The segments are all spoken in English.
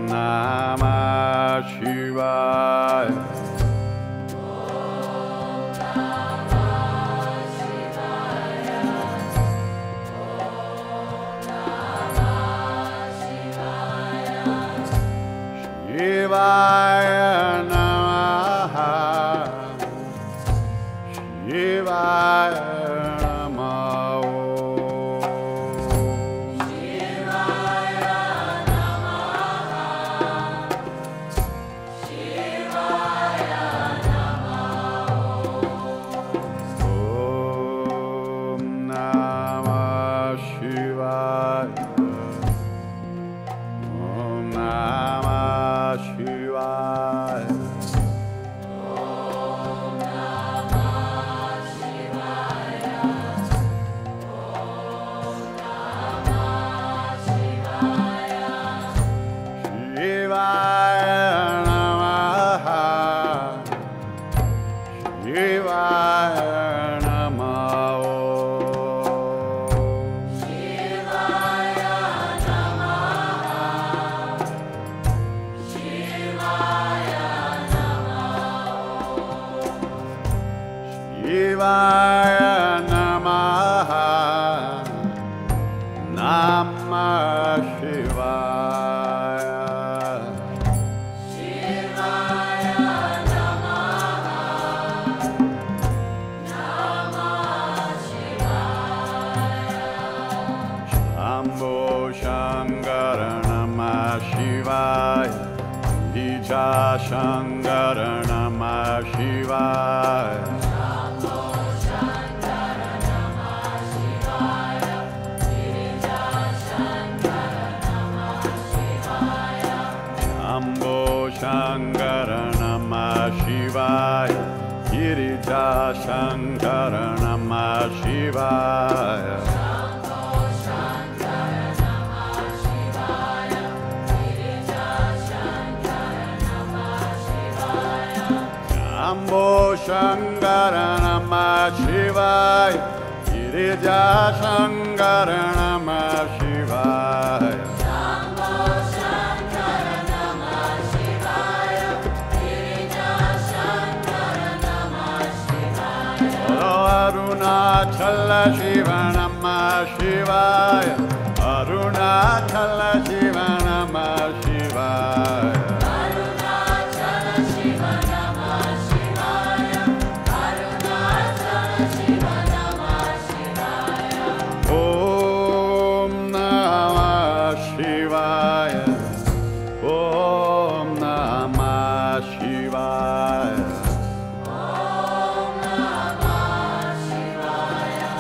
Namah Shivaya. Shivaya Namaha, Shivaya Namaha, Shivaya Namaha, Shivaya Namaha. Om Namah Shivaya. Om Namah Shivaya. Om Namah Shivaya. Om Namah Shivaya. Shivaya Namaha, Shivaya Namaha, Shivaya Namaha, Shivaya Namaha. Shivaya Namaha, Namah Shivaya. Shivaya Namaha, Namah Shivaya. Shambho Shankara Namah Shivaya. Ija Shankara Namah Shivaya. Shambho Shankara Namah Shivaya. Girija Shankara Namah Shivaya. Shambho Shankara Namah Shivaya. Girija Shankara Namah Shivaya. Shambho Shankara Namah Shivaya. Girija Shankara Namah Shivaya. Shambho Shankara Namah Shivaya. Girija Shankara Namah Shivaya. Shambho Shankara Namah Shivaya. Girija Shankara Namah Shivaya. Arunachala Shiva Namah Shivaya. Arunachala Shiva Namah Shivaya. Arunachala Shiva Namah Shivaya. Arunachala Shiva Namah Shivaya. Om Namah Shivaya. Om Namah Shivaya. Om Namah Shivaya.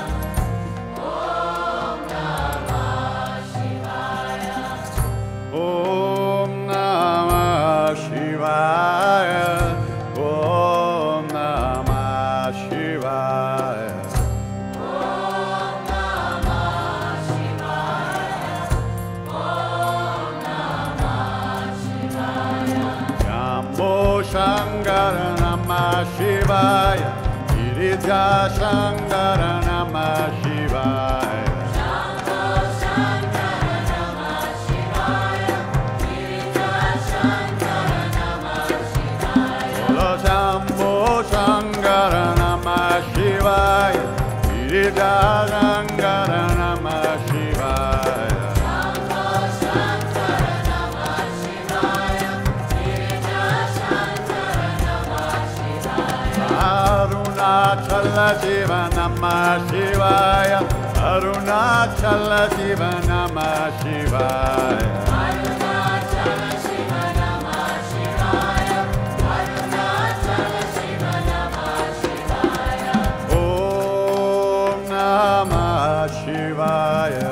Om Namah Shivaya. Om Namah Shivaya. Om Namah Shivaya. Om Namah Shivaya. Om Namah Shivaya. Shambho Shankara Namah Shivaya. Girija Shankara Namah Shivaya. Shambho Shankara Namah Shivaya. Girija Shankara Namah Shivaya. Shambho Shankara Namah Shivaya. Girija Shankara Namah Shivaya. Shambho Shankara Namah Shivaya. Girija Shankara Namah Shivaya. Arunachala Shiva Namah Shivaya. Arunachala Shiva Namah Shivaya. Arunachala Shiva Namah Shivaya. Arunachala Shiva Namah Shivaya. Om Namah Shivaya.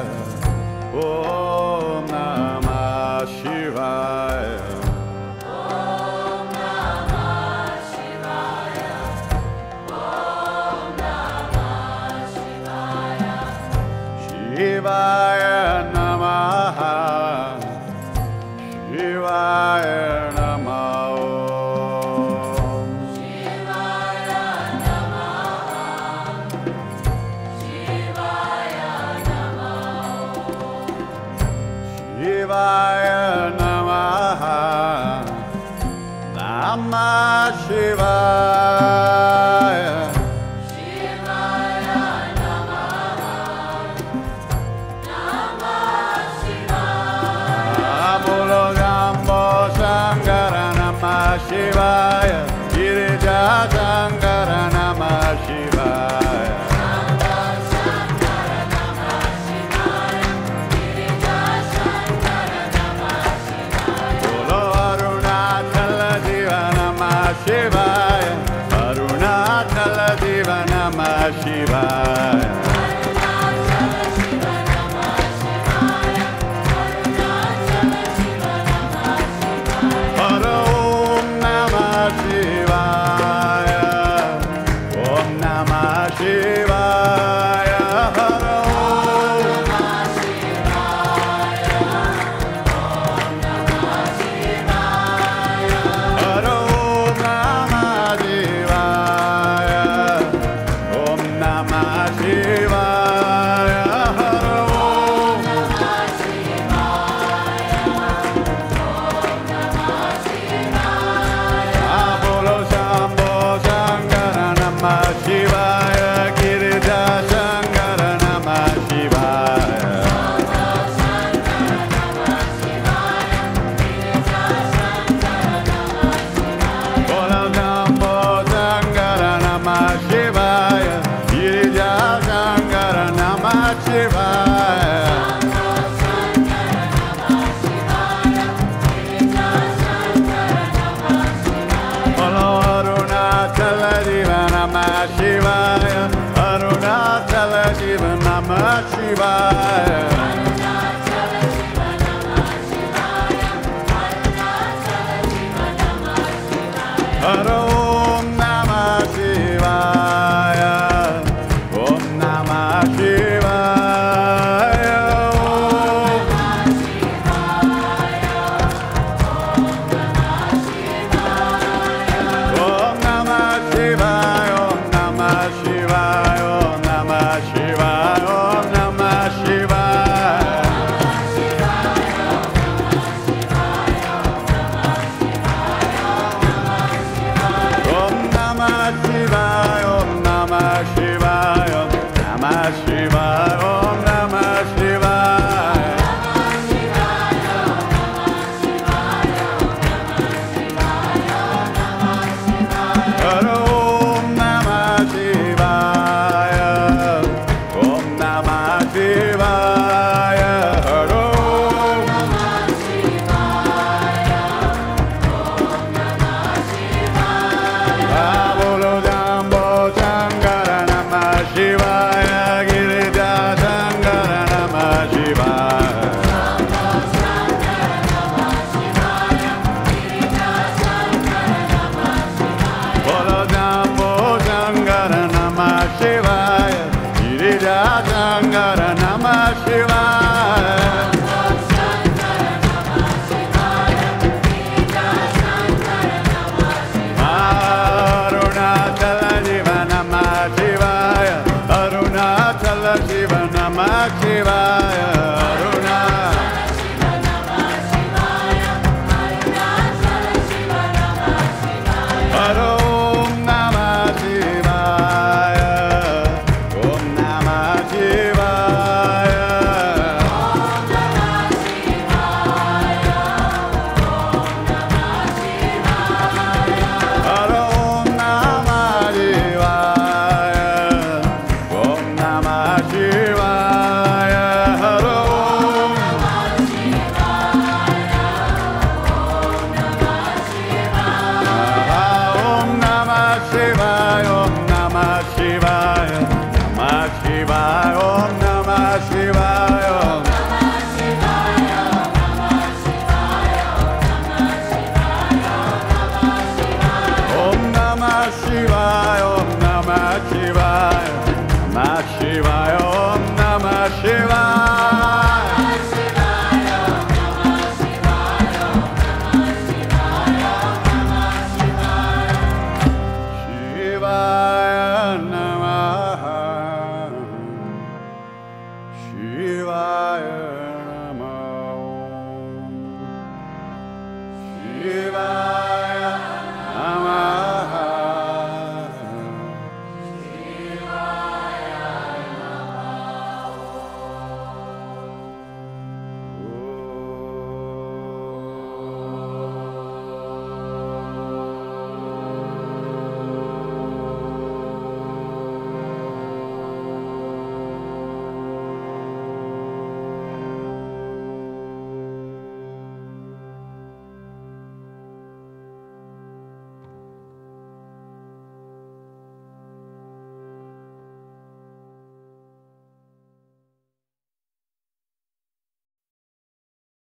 Om Namah Shivaya. Om Namah Shivaya. Om Namah Shivaya. Shivaya Namaha. Shivaya Namaha. Shivaya Namaha. Shivaya Namaha. Shivaya Namaha. Shivaya, Arunachala Shiva Namah Shivaya. Hare